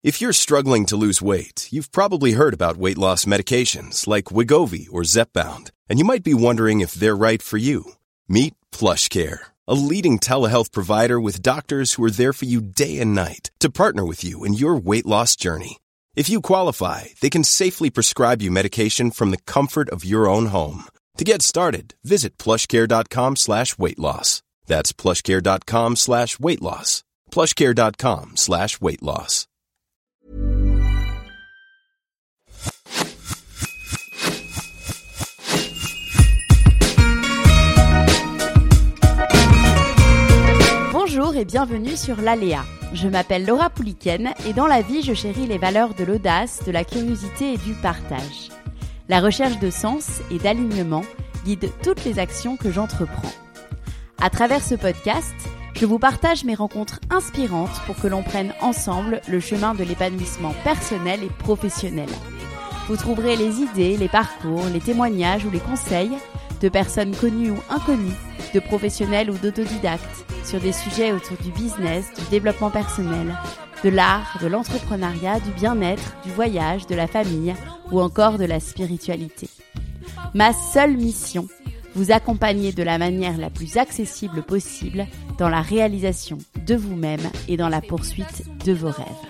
If you're struggling to lose weight, you've probably heard about weight loss medications like Wegovy or Zepbound, and you might be wondering if they're right for you. Meet PlushCare, a leading telehealth provider with doctors who are there for you day and night to partner with you in your weight loss journey. If you qualify, they can safely prescribe you medication from the comfort of your own home. To get started, visit plushcare.com/weightloss. That's plushcare.com/weightloss. plushcare.com/weightloss. Bonjour et bienvenue sur l'Aléa. Je m'appelle Laura Pouliken et dans la vie, je chéris les valeurs de l'audace, de la curiosité et du partage. La recherche de sens et d'alignement guide toutes les actions que j'entreprends. À travers ce podcast, je vous partage mes rencontres inspirantes pour que l'on prenne ensemble le chemin de l'épanouissement personnel et professionnel. Vous trouverez les idées, les parcours, les témoignages ou les conseils de personnes connues ou inconnues, de professionnels ou d'autodidactes, sur des sujets autour du business, du développement personnel, de l'art, de l'entrepreneuriat, du bien-être, du voyage, de la famille ou encore de la spiritualité. Ma seule mission, vous accompagner de la manière la plus accessible possible dans la réalisation de vous-même et dans la poursuite de vos rêves.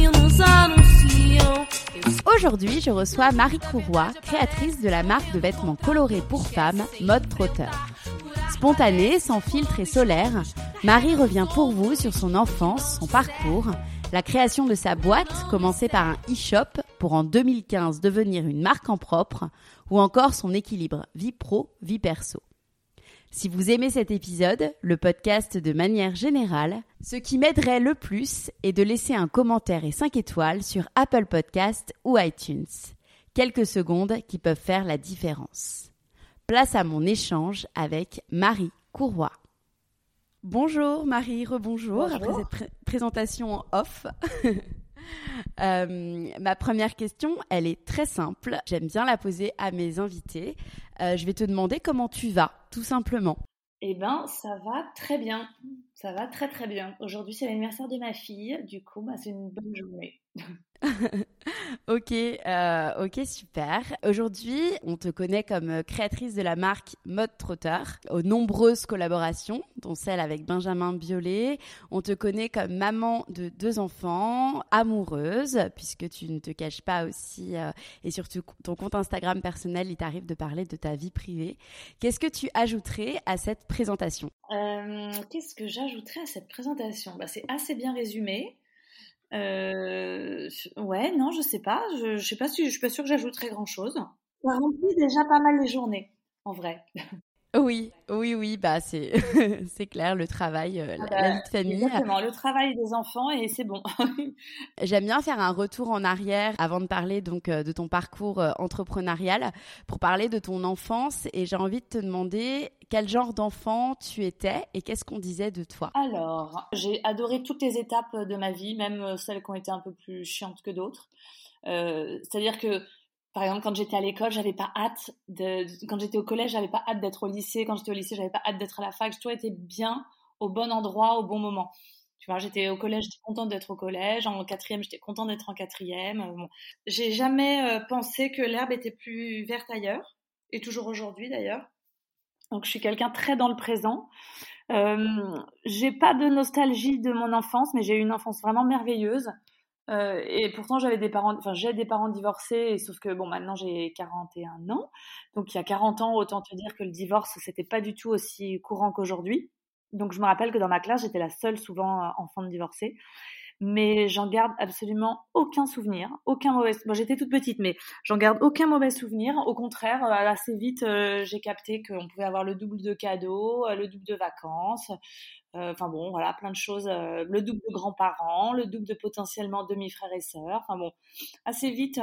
Aujourd'hui, je reçois Marie Courroy, créatrice de la marque de vêtements colorés pour femmes Mode Trotter. Spontanée, sans filtre et solaire, Marie revient pour vous sur son enfance, son parcours, la création de sa boîte, commencée par un e-shop pour en 2015 devenir une marque en propre, ou encore son équilibre vie pro, vie perso. Si vous aimez cet épisode, le podcast de manière générale, ce qui m'aiderait le plus est de laisser un commentaire et 5 étoiles sur Apple Podcast ou iTunes. Quelques secondes qui peuvent faire la différence. Place à mon échange avec Marie Courroy. Bonjour Marie, rebonjour. Bonjour. Après cette présentation en off. Ma première question, elle est très simple. J'aime bien la poser à mes invités. Je vais te demander comment tu vas, tout simplement. Eh ben, ça va très bien. Ça va très très bien. Aujourd'hui, c'est l'anniversaire de ma fille. Du coup, c'est une bonne journée. Ok, super. Aujourd'hui, on te connaît comme créatrice de la marque Mode Trotter, aux nombreuses collaborations, dont celle avec Benjamin Biolay. On te connaît comme maman de 2 enfants, amoureuse, puisque tu ne te caches pas aussi, et surtout ton compte Instagram personnel, il t'arrive de parler de ta vie privée. Qu'est-ce que tu ajouterais à cette présentation ? Qu'est-ce que j'ajouterais à cette présentation ? C'est assez bien résumé. Ouais, non, je sais pas. Je sais pas si je suis pas sûre que j'ajouterais grand-chose. Ça remplit déjà pas mal les journées, en vrai. Oui, c'est c'est clair, le travail, la vie de famille. Exactement, le travail des enfants et c'est bon. J'aime bien faire un retour en arrière avant de parler donc de ton parcours entrepreneurial, pour parler de ton enfance, et j'ai envie de te demander quel genre d'enfant tu étais et qu'est-ce qu'on disait de toi. Alors, j'ai adoré toutes les étapes de ma vie, même celles qui ont été un peu plus chiantes que d'autres. C'est-à-dire que, par exemple, quand j'étais à l'école, j'avais pas hâte quand j'étais au collège, j'avais pas hâte d'être au lycée. Quand j'étais au lycée, j'avais pas hâte d'être à la fac. J'ai toujours été bien au bon endroit, au bon moment. Tu vois, j'étais au collège, j'étais contente d'être au collège. En 4e, j'étais contente d'être en 4e. Bon. J'ai jamais pensé que l'herbe était plus verte ailleurs. Et toujours aujourd'hui, d'ailleurs. Donc, je suis quelqu'un très dans le présent. J'ai pas de nostalgie de mon enfance, mais j'ai eu une enfance vraiment merveilleuse. Et pourtant, j'ai des parents divorcés, et sauf que maintenant j'ai 41 ans. Donc, il y a 40 ans, autant te dire que le divorce, c'était pas du tout aussi courant qu'aujourd'hui. Donc, je me rappelle que dans ma classe, j'étais la seule souvent enfant de divorcée. Mais j'en garde absolument aucun souvenir, aucun mauvais. J'étais toute petite, mais j'en garde aucun mauvais souvenir. Au contraire, assez vite, j'ai capté qu'on pouvait avoir le double de cadeaux, le double de vacances. Voilà, plein de choses. Le double de grands-parents, le double de potentiellement demi-frères et sœurs. Assez vite,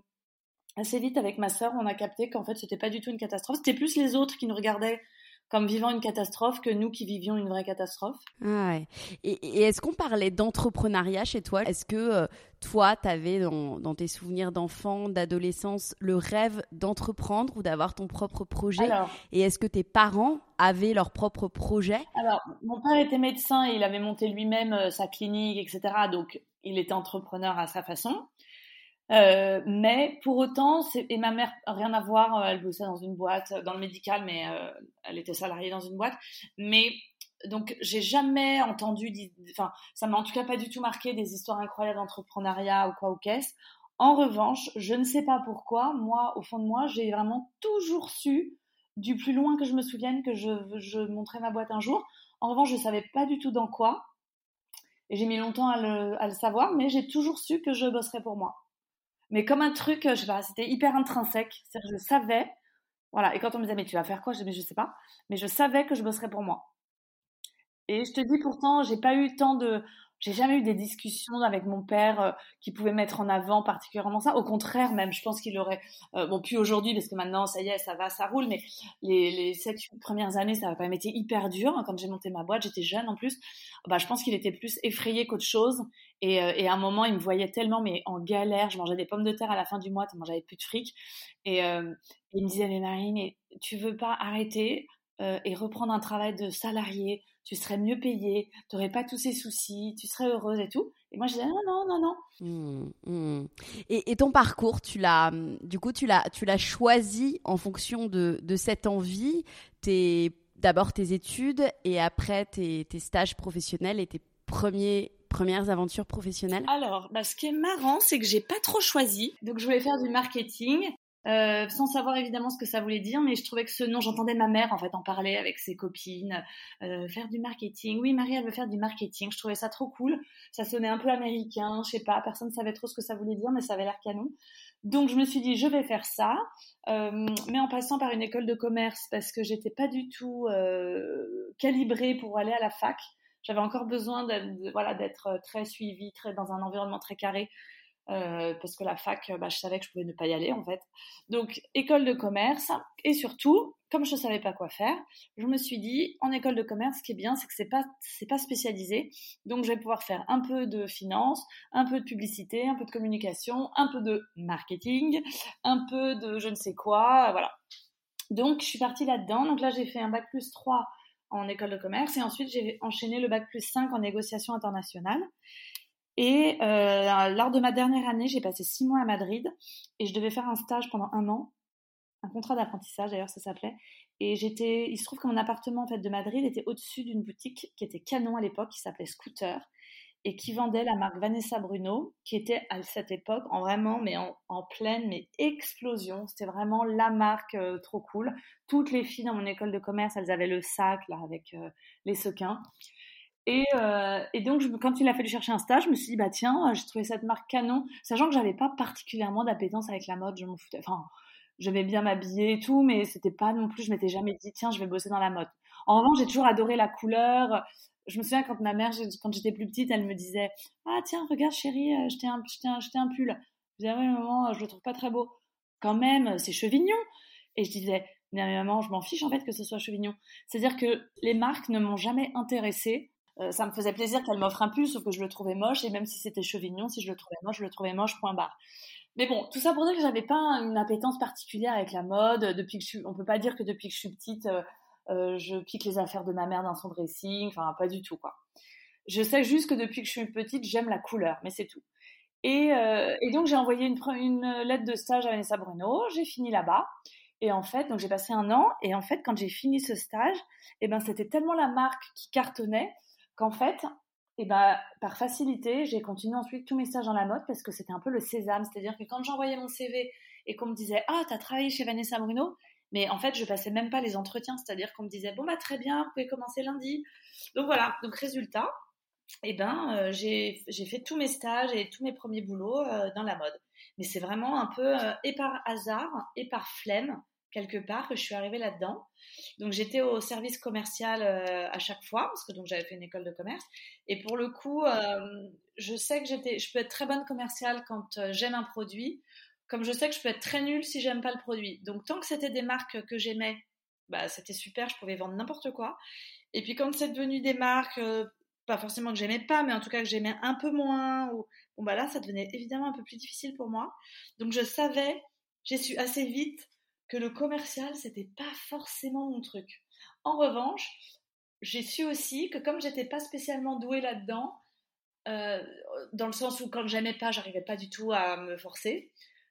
avec ma sœur, on a capté qu'en fait, c'était pas du tout une catastrophe. C'était plus les autres qui nous regardaient comme vivant une catastrophe que nous qui vivions une vraie catastrophe. Ah ouais. Et est-ce qu'on parlait d'entrepreneuriat chez toi ? Est-ce que toi, tu avais dans tes souvenirs d'enfant, d'adolescence, le rêve d'entreprendre ou d'avoir ton propre projet ? Et est-ce que tes parents avaient leur propre projet ? Alors, mon père était médecin et il avait monté lui-même sa clinique, etc. Donc, il était entrepreneur à sa façon. Mais pour autant, et ma mère, rien à voir, elle bossait dans une boîte, dans le médical, mais elle était salariée dans une boîte. Mais donc, j'ai jamais entendu, enfin, ça m'a en tout cas pas du tout marqué des histoires incroyables d'entrepreneuriat ou quoi ou qu'est-ce. En revanche, je ne sais pas pourquoi, moi, au fond de moi, j'ai vraiment toujours su, du plus loin que je me souvienne, que je monterais ma boîte un jour. En revanche, je savais pas du tout dans quoi. Et j'ai mis longtemps à le savoir, mais j'ai toujours su que je bosserais pour moi. Mais comme un truc, je sais pas, c'était hyper intrinsèque. C'est-à-dire que je savais, voilà. Et quand on me disait, mais tu vas faire quoi? Je disais, mais je sais pas. Mais je savais que je bosserais pour moi. Et je te dis pourtant, j'ai jamais eu des discussions avec mon père qui pouvaient mettre en avant particulièrement ça. Au contraire, même, je pense qu'il aurait, bon, plus aujourd'hui parce que maintenant, ça y est, ça va, ça roule. Mais les 7 premières années, ça a quand même été hyper dur. Quand j'ai monté ma boîte, j'étais jeune en plus. Bah, je pense qu'il était plus effrayé qu'autre chose. Et à un moment, il me voyait tellement, mais en galère. Je mangeais des pommes de terre à la fin du mois, tellement j'avais plus de fric. Il me disait, mais Marine, tu veux pas arrêter et reprendre un travail de salarié? Tu serais mieux payée, tu n'aurais pas tous ces soucis, tu serais heureuse et tout. Et moi, je disais non. Et ton parcours, tu l'as choisi en fonction de cette envie, d'abord tes études et après tes stages professionnels et tes premières aventures professionnelles? Alors, ce qui est marrant, c'est que j'ai pas trop choisi. Donc, je voulais faire du marketing. Sans savoir évidemment ce que ça voulait dire, mais je trouvais que ce nom, j'entendais ma mère en fait en parler avec ses copines, faire du marketing. Oui, Marie, elle veut faire du marketing. Je trouvais ça trop cool. Ça sonnait un peu américain, je sais pas, personne ne savait trop ce que ça voulait dire, mais ça avait l'air canon. Donc je me suis dit, je vais faire ça, mais en passant par une école de commerce parce que j'étais pas du tout calibrée pour aller à la fac. J'avais encore besoin d'être très suivie, dans un environnement très carré. Parce que la fac, je savais que je pouvais ne pas y aller en fait. Donc école de commerce, et surtout, comme je ne savais pas quoi faire, je me suis dit en école de commerce, ce qui est bien, c'est que c'est pas spécialisé. Donc je vais pouvoir faire un peu de finance, un peu de publicité, un peu de communication, un peu de marketing, un peu de je ne sais quoi, voilà. Donc je suis partie là-dedans. Donc là j'ai fait un bac+3 en école de commerce et ensuite j'ai enchaîné le bac+5 en négociation internationale. Et lors de ma dernière année, j'ai passé 6 mois à Madrid et je devais faire un stage pendant 1 an, un contrat d'apprentissage d'ailleurs ça s'appelait. Et il se trouve que mon appartement en fait de Madrid était au-dessus d'une boutique qui était canon à l'époque, qui s'appelait Scooter et qui vendait la marque Vanessa Bruno, qui était à cette époque en pleine explosion. C'était vraiment la marque trop cool. Toutes les filles dans mon école de commerce, elles avaient le sac là avec les sequins. Et donc, quand il a fallu chercher un stage, je me suis dit, tiens, j'ai trouvé cette marque canon, sachant que j'avais pas particulièrement d'appétence avec la mode, je m'en foutais. Enfin, j'aimais bien m'habiller et tout, mais c'était pas non plus, je m'étais jamais dit, tiens, je vais bosser dans la mode. En revanche, j'ai toujours adoré la couleur. Je me souviens quand ma mère, quand j'étais plus petite, elle me disait, ah tiens, regarde chérie, je t'ai un pull. Je disais, ah ouais, maman, je le trouve pas très beau. Quand même, c'est chevignon. Et je disais, mais maman, je m'en fiche en fait que ce soit chevignon. C'est-à-dire que les marques ne m'ont jamais intéressée. Ça me faisait plaisir qu'elle m'offre un pull, sauf que je le trouvais moche, et même si c'était chevignon, si je le trouvais moche, point barre. Mais bon, tout ça pour dire que j'avais pas une appétence particulière avec la mode. On peut pas dire que depuis que je suis petite, je pique les affaires de ma mère dans son dressing, enfin pas du tout quoi. Je sais juste que depuis que je suis petite, j'aime la couleur, mais c'est tout. Et donc j'ai envoyé une lettre de stage à Vanessa Bruno, j'ai fini là-bas. Et en fait, donc j'ai passé 1 an, et en fait, quand j'ai fini ce stage, c'était tellement la marque qui cartonnait qu'en fait, par facilité, j'ai continué ensuite tous mes stages dans la mode parce que c'était un peu le sésame. C'est-à-dire que quand j'envoyais mon CV et qu'on me disait « Ah, t'as travaillé chez Vanessa Bruno ?» Mais en fait, je passais même pas les entretiens. C'est-à-dire qu'on me disait « Bon, très bien, vous pouvez commencer lundi. » Donc voilà, donc résultat, j'ai fait tous mes stages et tous mes premiers boulots dans la mode. Mais c'est vraiment un peu et par hasard et par flemme quelque part que je suis arrivée là-dedans. Donc j'étais au service commercial à chaque fois parce que donc j'avais fait une école de commerce et pour le coup je sais que je peux être très bonne commerciale quand j'aime un produit, comme je sais que je peux être très nulle si j'aime pas le produit. Donc tant que c'était des marques que j'aimais, c'était super, je pouvais vendre n'importe quoi. Et puis quand c'est devenu des marques pas forcément que j'aimais pas, mais en tout cas que j'aimais un peu moins, là ça devenait évidemment un peu plus difficile pour moi. Donc j'ai su assez vite que le commercial, c'était pas forcément mon truc. En revanche, j'ai su aussi que comme j'étais pas spécialement douée là-dedans, dans le sens où quand j'aimais pas, j'arrivais pas du tout à me forcer.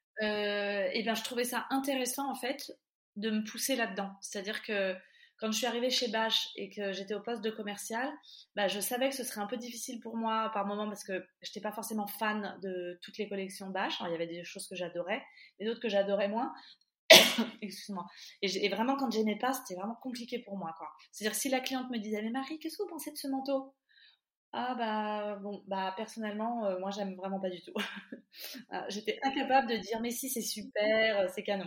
Et ben je trouvais ça intéressant en fait de me pousser là-dedans. C'est-à-dire que quand je suis arrivée chez Bache et que j'étais au poste de commercial, bah, je savais que ce serait un peu difficile pour moi par moment parce que je n'étais pas forcément fan de toutes les collections Bache. Alors, il y avait des choses que j'adorais et d'autres que j'adorais moins. Excuse-moi. Et vraiment, quand j'aimais pas, c'était vraiment compliqué pour moi, quoi. C'est-à-dire que si la cliente me disait « Mais Marie, qu'est-ce que vous pensez de ce manteau ?» Ah bah bon, bah personnellement, moi j'aime vraiment pas du tout. J'étais incapable de dire « Mais si, c'est super, c'est canon ».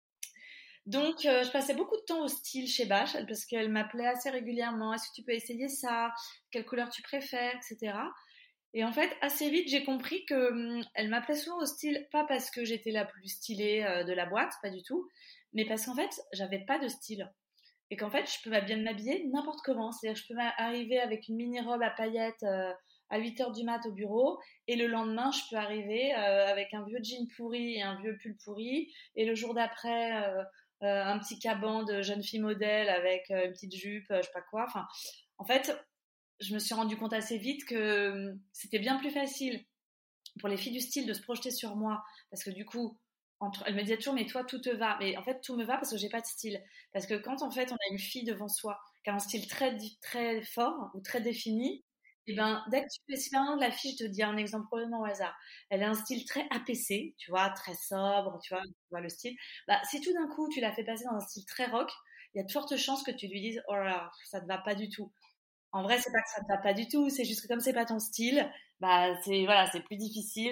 Donc, je passais beaucoup de temps au style chez Bache parce qu'elle m'appelait assez régulièrement. Est-ce que tu peux essayer ça? Quelle couleur tu préfères, etc. Et en fait, assez vite, j'ai compris que elle m'appelait souvent au style, pas parce que j'étais la plus stylée de la boîte, pas du tout, mais parce qu'en fait, j'avais pas de style. Et qu'en fait, je peux bien m'habiller n'importe comment. C'est-à-dire que je peux arriver avec une mini-robe à paillettes à 8h du mat au bureau, et le lendemain, je peux arriver avec un vieux jean pourri et un vieux pull pourri, et le jour d'après, un petit caban de jeune fille modèle avec une petite jupe, je sais pas quoi. Enfin, en fait, je me suis rendu compte assez vite que c'était bien plus facile pour les filles du style de se projeter sur moi, parce que du coup, elle me disait toujours, mais toi, tout te va. Mais en fait, tout me va parce que j'ai pas de style. Parce que quand en fait, on a une fille devant soi qui a un style très, très fort ou très défini, et ben, dès que tu fais, si par exemple la fille, je te dis un exemple complètement au hasard, elle a un style très APC, tu vois, très sobre, tu vois le style. Bah, si tout d'un coup, tu la fais passer dans un style très rock, il y a de fortes chances que tu lui dises, oh là là, ça te va pas du tout. En vrai, c'est pas que ça te va pas du tout, c'est juste que comme c'est pas ton style, bah c'est voilà, c'est plus difficile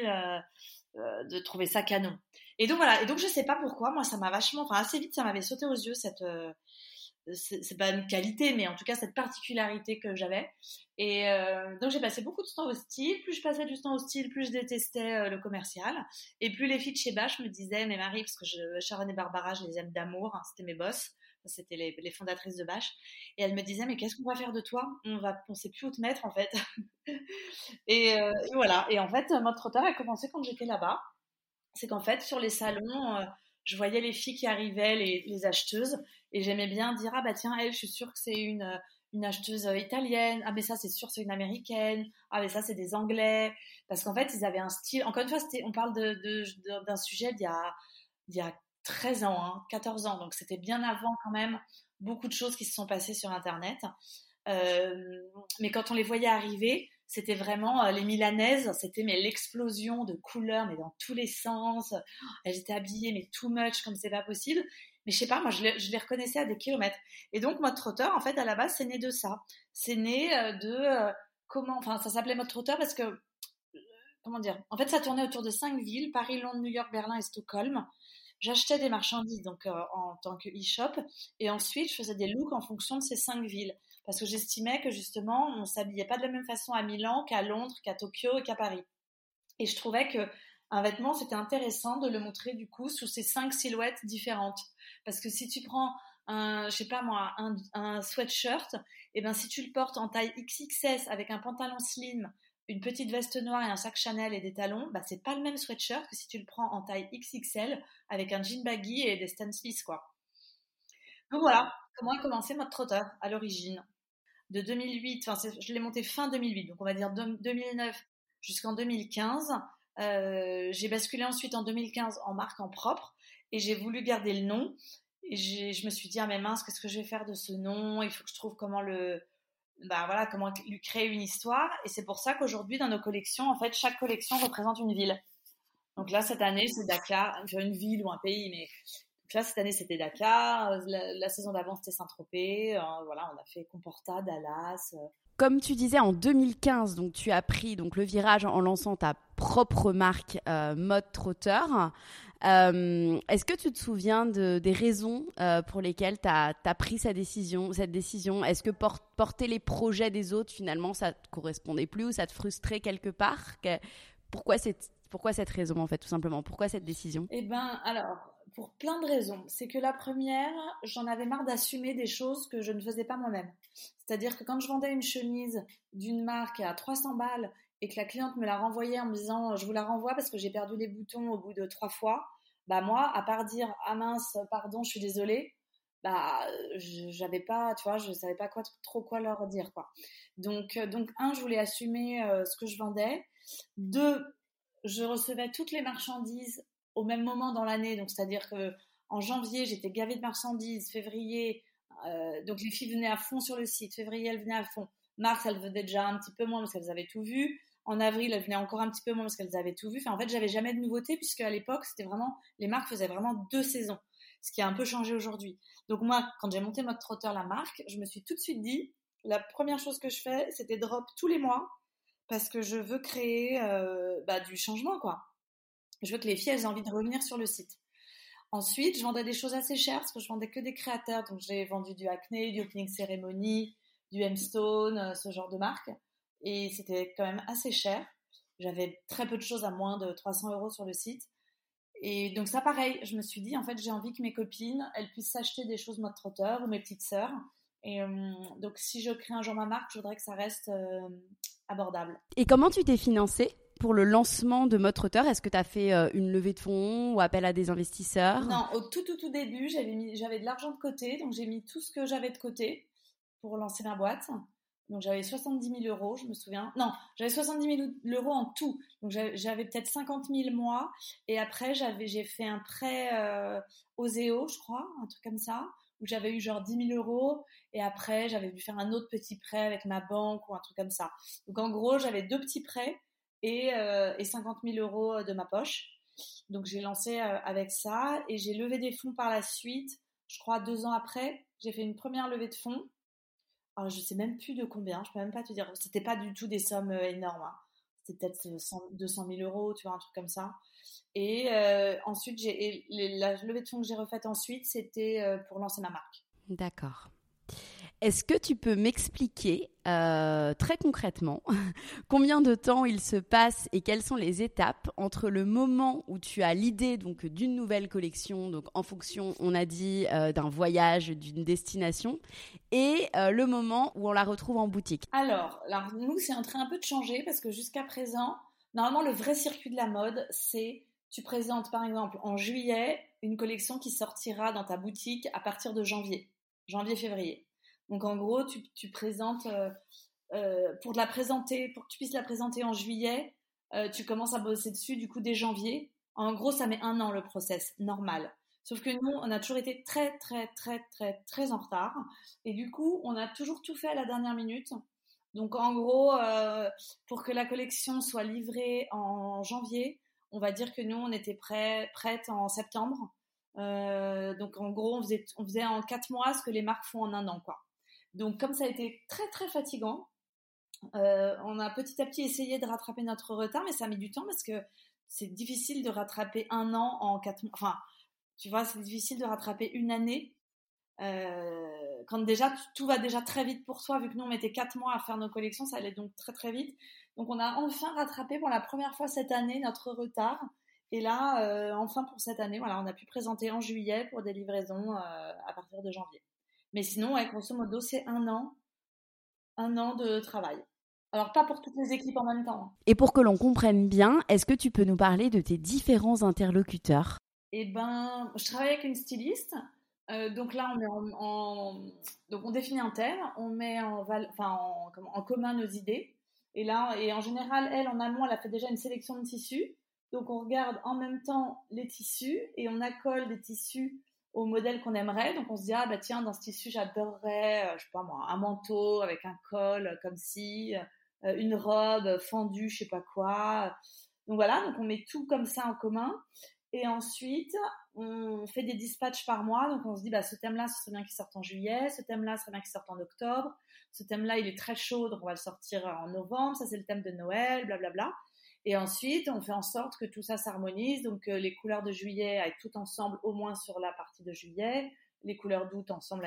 de trouver ça canon. Et donc voilà, et donc je sais pas pourquoi, moi ça m'a vachement, enfin assez vite ça m'avait sauté aux yeux cette c'est pas une qualité, mais en tout cas cette particularité que j'avais. Et donc j'ai passé beaucoup de temps au style. Plus je passais du temps au style, plus je détestais le commercial. Et plus les filles de chez Bache me disaient, mais Marie, parce que Sharon et Barbara, je les aime d'amour, hein, c'était mes boss, c'était les fondatrices de Bache. Et elles me disaient, mais qu'est-ce qu'on va faire de toi? On sait plus où te mettre en fait. Et voilà. Et en fait, mode trotteur a commencé quand j'étais là-bas. C'est qu'en fait, sur les salons, je voyais les filles qui arrivaient, les acheteuses, et j'aimais bien dire, ah bah tiens, elle, je suis sûre que c'est une acheteuse italienne, ah mais ça, c'est sûr, c'est une américaine, ah mais ça, c'est des anglais, parce qu'en fait, ils avaient un style, encore une fois, on parle d'un sujet d'il y a 13 ans, hein, 14 ans, donc c'était bien avant quand même beaucoup de choses qui se sont passées sur Internet. Mais quand on les voyait arriver, c'était vraiment les Milanaises, c'était mais l'explosion de couleurs, mais dans tous les sens. Elles étaient habillées, mais too much, comme c'est pas possible. Mais je sais pas, moi je les reconnaissais à des kilomètres. Et donc Mode Trotteur, en fait, à la base, c'est né de ça. C'est né enfin, ça s'appelait Mode Trotteur parce que, comment dire, en fait, ça tournait autour de 5 villes, Paris, Londres, New York, Berlin et Stockholm. J'achetais des marchandises donc en tant que e-shop, et ensuite je faisais des looks en fonction de ces 5 villes parce que j'estimais que justement on s'habillait pas de la même façon à Milan qu'à Londres, qu'à Tokyo et qu'à Paris. Et je trouvais que un vêtement c'était intéressant de le montrer du coup sous ces 5 silhouettes différentes, parce que si tu prends je sais pas moi, un sweatshirt, et ben si tu le portes en taille XXS avec un pantalon slim, une petite veste noire et un sac Chanel et des talons, bah c'est pas le même sweatshirt que si tu le prends en taille XXL avec un jean baggy et des Stan Smith, quoi. Donc voilà comment a commencé Mode Trotteur à l'origine. De 2008, enfin je l'ai monté fin 2008, donc on va dire 2009 jusqu'en 2015. J'ai basculé ensuite en 2015 en marque en propre et j'ai voulu garder le nom. Et je me suis dit, ah mais mince, qu'est-ce que je vais faire de ce nom? Il faut que je trouve comment comment lui créer une histoire. Et c'est pour ça qu'aujourd'hui, dans nos collections, en fait, chaque collection représente une ville. Donc là, cette année, c'est Dakar, une ville ou un pays, mais donc là, cette année, c'était Dakar. La saison d'avant, c'était Saint-Tropez. Voilà, on a fait Comporta, Dallas. Comme tu disais, en 2015, donc, tu as pris donc, le virage en lançant ta propre marque Mode Trotteur. Est-ce que tu te souviens des raisons pour lesquelles tu as pris cette décision? Est-ce que porter les projets des autres, finalement, ça te correspondait plus ou ça te frustrait quelque part? Pourquoi cette raison, en fait, tout simplement? Pourquoi cette décision? Eh ben, alors, pour plein de raisons. C'est que la première, j'en avais marre d'assumer des choses que je ne faisais pas moi-même. C'est-à-dire que quand je vendais une chemise d'une marque à 300 balles et que la cliente me la renvoyait en me disant « je vous la renvoie parce que j'ai perdu les boutons au bout de 3 fois », bah moi, à part dire « ah mince, pardon, je suis désolée », j'avais pas, tu vois, je savais pas trop quoi leur dire, quoi. Donc, je voulais assumer ce que je vendais. 2, je recevais toutes les marchandises au même moment dans l'année, donc c'est-à-dire que en janvier, j'étais gavée de marchandises, février, donc les filles venaient à fond sur le site, février, elles venaient à fond, mars, elles venaient déjà un petit peu moins parce qu'elles avaient tout vu, en avril, elles venaient encore un petit peu moins parce qu'elles avaient tout vu, enfin en fait, j'avais jamais de nouveautés puisque à l'époque, c'était vraiment, les marques faisaient vraiment 2 saisons, ce qui a un peu changé aujourd'hui. Donc moi, quand j'ai monté Mode Trotteur, la marque, je me suis tout de suite dit, la première chose que je fais, c'était drop tous les mois parce que je veux créer du changement, quoi. Je veux que les filles elles aient envie de revenir sur le site. Ensuite, je vendais des choses assez chères parce que je vendais que des créateurs. Donc, j'ai vendu du Acné, du Opening Ceremony, du M-Stone, ce genre de marque. Et c'était quand même assez cher. J'avais très peu de choses à moins de 300 € sur le site. Et donc, ça, pareil, je me suis dit, en fait, j'ai envie que mes copines, elles puissent s'acheter des choses Mode Trotteur ou mes petites sœurs. Et donc, si je crée un jour ma marque, je voudrais que ça reste abordable. Et comment tu t'es financée pour le lancement de Mode Trotteur? Est-ce que tu as fait une levée de fonds ou appel à des investisseurs? Non, au tout début, j'avais de l'argent de côté, donc j'ai mis tout ce que j'avais de côté pour lancer ma boîte. Donc j'avais 70 000 €, je me souviens. Non, j'avais 70 000 € en tout. Donc j'avais peut-être 50 000 moi. Et après, j'ai fait un prêt Oseo, je crois, un truc comme ça, où j'avais eu genre 10 000 €. Et après, j'avais dû faire un autre petit prêt avec ma banque ou un truc comme ça. Donc en gros, j'avais 2 petits prêts et 50 000 € de ma poche. Donc j'ai lancé avec ça et j'ai levé des fonds par la suite. Je crois 2 ans après, j'ai fait une première levée de fonds. Alors je sais même plus de combien, je peux même pas te dire. C'était pas du tout des sommes énormes, hein. C'était peut-être 200 000 €, tu vois, un truc comme ça. Et ensuite, la levée de fonds que j'ai refaite ensuite, c'était pour lancer ma marque. D'accord. Est-ce que tu peux m'expliquer très concrètement combien de temps il se passe et quelles sont les étapes entre le moment où tu as l'idée donc d'une nouvelle collection, donc en fonction, on a dit, d'un voyage, d'une destination, et le moment où on la retrouve en boutique? Alors nous, c'est en train un peu de changer parce que jusqu'à présent, normalement, le vrai circuit de la mode, c'est tu présentes par exemple en juillet une collection qui sortira dans ta boutique à partir de janvier-février. Donc en gros, tu présentes, pour que tu puisses la présenter en juillet, tu commences à bosser dessus du coup dès janvier. En gros, ça met 1 an le process normal. Sauf que nous, on a toujours été très, très, très, très, très en retard. Et du coup, on a toujours tout fait à la dernière minute. Donc en gros, pour que la collection soit livrée en janvier, on va dire que nous, on était prête en septembre. Donc en gros, on faisait en 4 mois ce que les marques font en 1 an, quoi. Donc comme ça a été très très fatigant, on a petit à petit essayé de rattraper notre retard, mais ça a mis du temps parce que c'est difficile de rattraper 1 an en 4 mois. Enfin, tu vois, c'est difficile de rattraper une année quand déjà tout va déjà très vite pour toi, vu que nous on mettait 4 mois à faire nos collections, ça allait donc très très vite. Donc on a enfin rattrapé pour la première fois cette année notre retard. Et là, enfin pour cette année, voilà, on a pu présenter en juillet pour des livraisons à partir de janvier. Mais sinon, ouais, grosso modo, c'est 1 an de travail. Alors pas pour toutes les équipes en même temps, hein. Et pour que l'on comprenne bien, est-ce que tu peux nous parler de tes différents interlocuteurs? Eh ben, je travaille avec une styliste. Donc là, on est donc on définit un thème, on met en commun nos idées. Et là, et en général, elle, en amont, elle a fait déjà une sélection de tissus. Donc on regarde en même temps les tissus et on accole des tissus au modèle qu'on aimerait. Donc on se dit, ah bah tiens, dans ce tissu, j'adorerais, je sais pas moi, un manteau avec un col comme ci, une robe fendue, je sais pas quoi. Donc voilà, donc on met tout comme ça en commun. Et ensuite, on fait des dispatchs par mois. Donc, on se dit, bah, ce thème-là, ce serait bien qu'il sorte en juillet. Ce thème-là, ce serait bien qu'il sorte en octobre. Ce thème-là, il est très chaud, donc on va le sortir en novembre. Ça, c'est le thème de Noël, blablabla. Et ensuite, on fait en sorte que tout ça s'harmonise. Donc, les couleurs de juillet aillent toutes ensemble, au moins sur la partie de juillet. Les couleurs d'août ensemble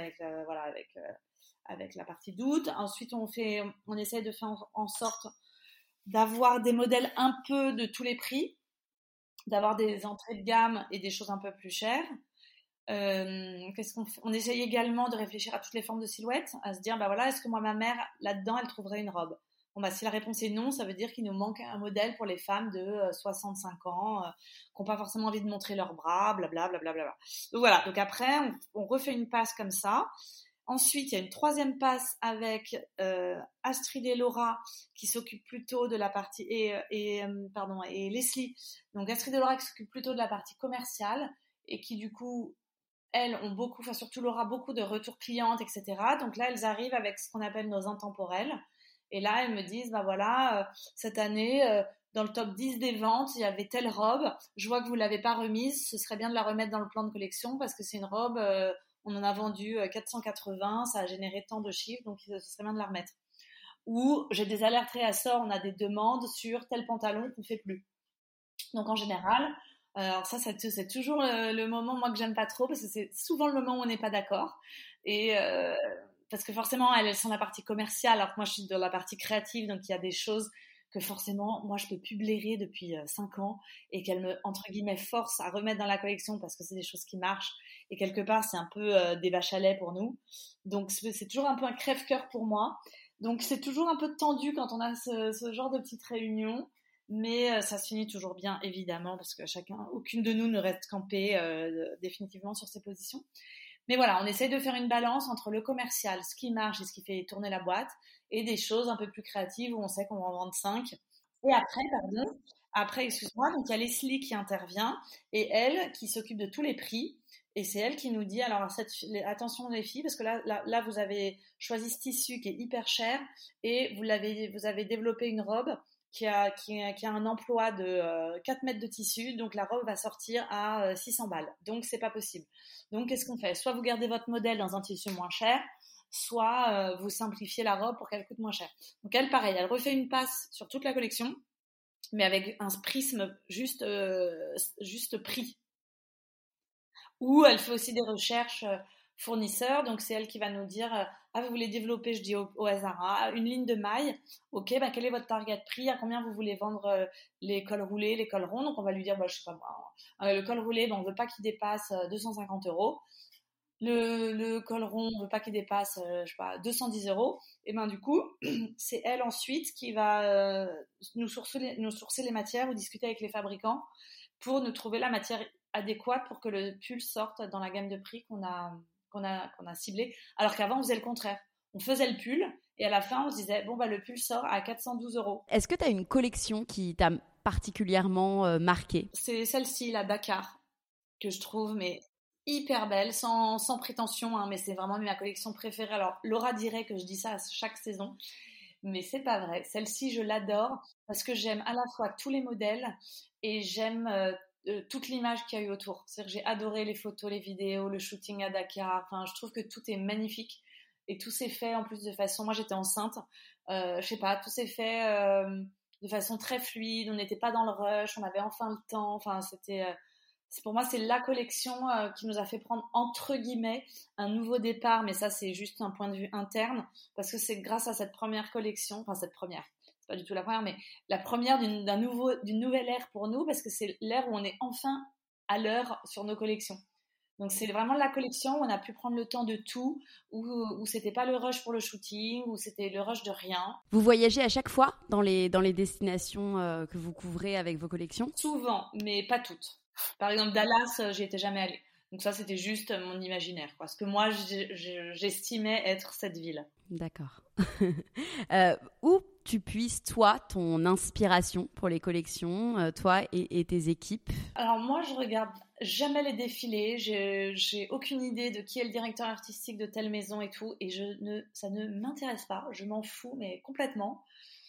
avec la partie d'août. Ensuite, on essaye de faire en sorte d'avoir des modèles un peu de tous les prix, d'avoir des entrées de gamme et des choses un peu plus chères. Qu'est-ce qu'on fait ? On essaye également de réfléchir à toutes les formes de silhouettes, à se dire, bah voilà, est-ce que moi, ma mère, là-dedans, elle trouverait une robe ? Bon, Bon, bah, si la réponse est non, ça veut dire qu'il nous manque un modèle pour les femmes de 65 ans, qui n'ont pas forcément envie de montrer leurs bras, blablabla. Donc voilà, donc après, on refait une passe comme ça. Ensuite, il y a une troisième passe avec Astrid et Laura qui s'occupent plutôt de la partie et Leslie. Donc Astrid et Laura qui s'occupent plutôt de la partie commerciale et qui du coup elles ont beaucoup, enfin surtout Laura, beaucoup de retours clientes, etc. Donc là, elles arrivent avec ce qu'on appelle nos intemporels. Et là, elles me disent, bah voilà, cette année, dans le top 10 des ventes, il y avait telle robe. Je vois que vous l'avez pas remise. Ce serait bien de la remettre dans le plan de collection parce que c'est une robe, on en a vendu 480, ça a généré tant de chiffres, donc ce serait bien de la remettre. Ou j'ai des alertes réassorts, on a des demandes sur tel pantalon qu'on ne fait plus. Donc en général, alors ça c'est toujours le moment moi que j'aime pas trop parce que c'est souvent le moment où on n'est pas d'accord et parce que forcément elles sont la partie commerciale alors que moi je suis dans la partie créative, donc il y a des choses que forcément moi je peux plus blairer depuis 5 ans et qu'elles me entre guillemets forcent à remettre dans la collection parce que c'est des choses qui marchent et quelque part c'est un peu des vaches à lait pour nous, donc c'est toujours un peu un crève-cœur pour moi, donc c'est toujours un peu tendu quand on a ce genre de petite réunion. Mais ça se finit toujours bien, évidemment, parce que aucune de nous ne reste campée définitivement sur ses positions. Mais voilà, on essaye de faire une balance entre le commercial, ce qui marche et ce qui fait tourner la boîte, et des choses un peu plus créatives où on sait qu'on va en vendre 5. Et après, excuse-moi, donc il y a Leslie qui intervient, et elle qui s'occupe de tous les prix. Et c'est elle qui nous dit, alors attention les filles, parce que là vous avez choisi ce tissu qui est hyper cher, et vous avez développé une robe qui a un emploi de 4 mètres de tissu, donc la robe va sortir à 600 balles. Donc, c'est pas possible. Donc, qu'est-ce qu'on fait? Soit vous gardez votre modèle dans un tissu moins cher, soit vous simplifiez la robe pour qu'elle coûte moins cher. Donc, elle, pareil, elle refait une passe sur toute la collection, mais avec un prisme juste prix. Ou elle fait aussi des recherches fournisseurs, donc c'est elle qui va nous dire ah, vous voulez développer, je dis au hasard, une ligne de maille, ok, bah, quel est votre target prix, à combien vous voulez vendre les cols roulés, les cols ronds, donc on va lui dire, bah, je sais pas moi, le col roulé, bah, on veut pas qu'il dépasse 250 €, le col rond, on veut pas qu'il dépasse, je sais pas, 210 €, et ben du coup, c'est elle ensuite qui va nous sourcer les matières ou discuter avec les fabricants pour nous trouver la matière adéquate pour que le pull sorte dans la gamme de prix qu'on a ciblé, alors qu'avant on faisait le contraire. On faisait le pull et à la fin on se disait bon bah le pull sort à 412 €. Est-ce que tu as une collection qui t'a particulièrement marquée? C'est celle-ci, la Dakar, que je trouve mais hyper belle, sans prétention, hein, mais c'est vraiment ma collection préférée. Alors Laura dirait que je dis ça à chaque saison, mais c'est pas vrai. Celle-ci je l'adore parce que j'aime à la fois tous les modèles et j'aime toute l'image qu'il y a eu autour. C'est-à-dire que j'ai adoré les photos, les vidéos, le shooting à Dakar. Enfin, je trouve que tout est magnifique et tout s'est fait en plus de façon. Moi, j'étais enceinte. Je sais pas, tout s'est fait de façon très fluide. On n'était pas dans le rush. On avait enfin le temps. Enfin, pour moi, c'est la collection qui nous a fait prendre entre guillemets un nouveau départ. Mais ça, c'est juste un point de vue interne parce que c'est grâce à cette première collection, enfin cette première. Pas du tout la première, mais la première d'une nouvelle ère pour nous, parce que c'est l'ère où on est enfin à l'heure sur nos collections. Donc c'est vraiment la collection où on a pu prendre le temps de tout, où c'était pas le rush pour le shooting, où c'était le rush de rien. Vous voyagez à chaque fois dans les destinations que vous couvrez avec vos collections? Souvent, mais pas toutes. Par exemple, Dallas, j'y étais jamais allée. Donc ça, c'était juste mon imaginaire, quoi. Ce que moi, j'estimais être cette ville. D'accord. Où tu puisses, toi, ton inspiration pour les collections, toi et tes équipes? Alors moi, je regarde jamais les défilés. J'ai aucune idée de qui est le directeur artistique de telle maison et tout. Et ça ne m'intéresse pas. Je m'en fous, mais complètement.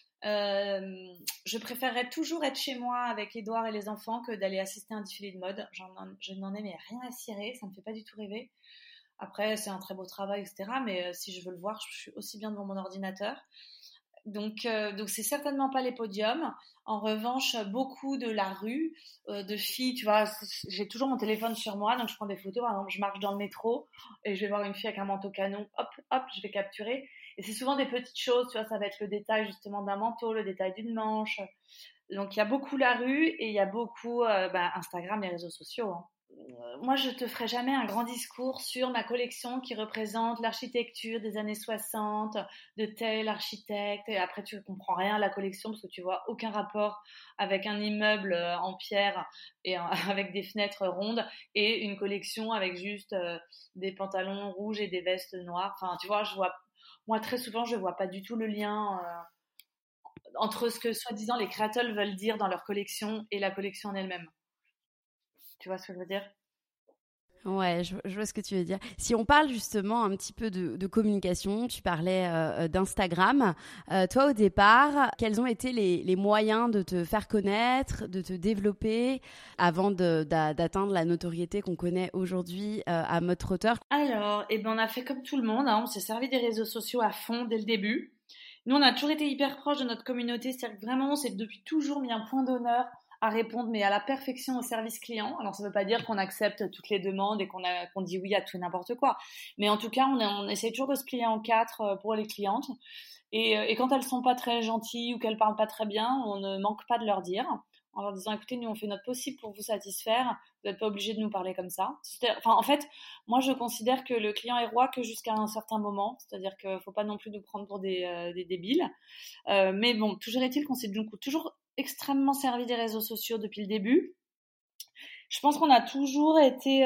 Je préférerais toujours être chez moi avec Édouard et les enfants que d'aller assister à un défilé de mode. Je n'en ai mais rien à cirer, ça me fait pas du tout rêver. Après, c'est un très beau travail, etc. Mais si je veux le voir, je suis aussi bien devant mon ordinateur. Donc c'est certainement pas les podiums. En revanche, beaucoup de la rue, de filles, tu vois, j'ai toujours mon téléphone sur moi, donc je prends des photos. Par exemple, je marche dans le métro et je vais voir une fille avec un manteau canon, hop, hop, je vais capturer. Et c'est souvent des petites choses, tu vois, ça va être le détail justement d'un manteau, le détail d'une manche. Donc il y a beaucoup la rue et il y a beaucoup Instagram, les réseaux sociaux, hein. moi, je te ferai jamais un grand discours sur ma collection qui représente l'architecture des années 60 de tel architecte. Et après, tu ne comprends rien à la collection parce que tu vois aucun rapport avec un immeuble en pierre et avec des fenêtres rondes et une collection avec juste des pantalons rouges et des vestes noires. Enfin, tu vois, moi, très souvent, je vois pas du tout le lien entre ce que, soi-disant, les créateurs veulent dire dans leur collection et la collection en elle-même. Tu vois ce que je veux dire? Ouais, je vois ce que tu veux dire. Si on parle justement un petit peu de communication, tu parlais d'Instagram. Toi, au départ, quels ont été les moyens de te faire connaître, de te développer avant d'atteindre la notoriété qu'on connaît aujourd'hui à mode trotteur? Alors, on a fait comme tout le monde, hein, on s'est servi des réseaux sociaux à fond dès le début. Nous, on a toujours été hyper proches de notre communauté, c'est-à-dire que vraiment, on s'est depuis toujours mis un point d'honneur à répondre, mais à la perfection au service client. Alors, ça ne veut pas dire qu'on accepte toutes les demandes et qu'on dit oui à tout et n'importe quoi. Mais en tout cas, on essaie toujours de se plier en quatre pour les clientes. Et quand elles sont pas très gentilles ou qu'elles parlent pas très bien, on ne manque pas de leur dire, en leur disant, écoutez, nous, on fait notre possible pour vous satisfaire. Vous n'êtes pas obligé de nous parler comme ça. Enfin, en fait, moi, je considère que le client est roi que jusqu'à un certain moment. C'est-à-dire qu'il ne faut pas non plus nous prendre pour des débiles. Mais bon, toujours est-il qu'on s'est toujours extrêmement servi des réseaux sociaux depuis le début. Je pense qu'on a toujours été,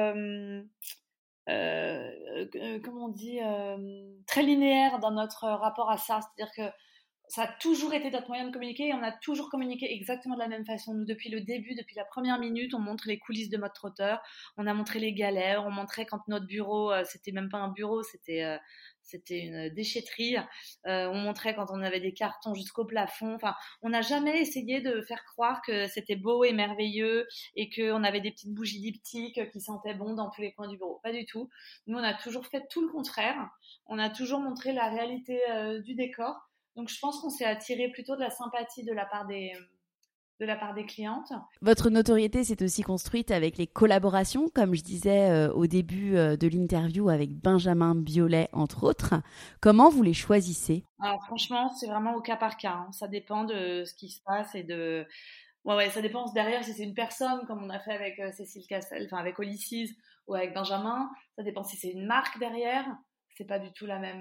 comment on dit, très linéaire dans notre rapport à ça. C'est-à-dire que ça a toujours été notre moyen de communiquer et on a toujours communiqué exactement de la même façon. Nous, depuis le début, depuis la première minute, on montre les coulisses de mode trotteur, on a montré les galères, on montrait quand notre bureau, c'était même pas un bureau, c'était une déchetterie. On montrait quand on avait des cartons jusqu'au plafond. Enfin, on n'a jamais essayé de faire croire que c'était beau et merveilleux et qu'on avait des petites bougies diptyques qui sentaient bon dans tous les coins du bureau. Pas du tout. Nous, on a toujours fait tout le contraire. On a toujours montré la réalité du décor. Donc, je pense qu'on s'est attiré plutôt de la sympathie de la part des clientes. Votre notoriété s'est aussi construite avec les collaborations, comme je disais au début de l'interview avec Benjamin Biolay, entre autres. Comment vous les choisissez? Alors, franchement, c'est vraiment au cas par cas, hein. Ça dépend de ce qui se passe et de... Ouais, ça dépend derrière si c'est une personne, comme on a fait avec Cécile Cassel, enfin avec Olysses ou avec Benjamin. Ça dépend si c'est une marque derrière. C'est pas du tout la même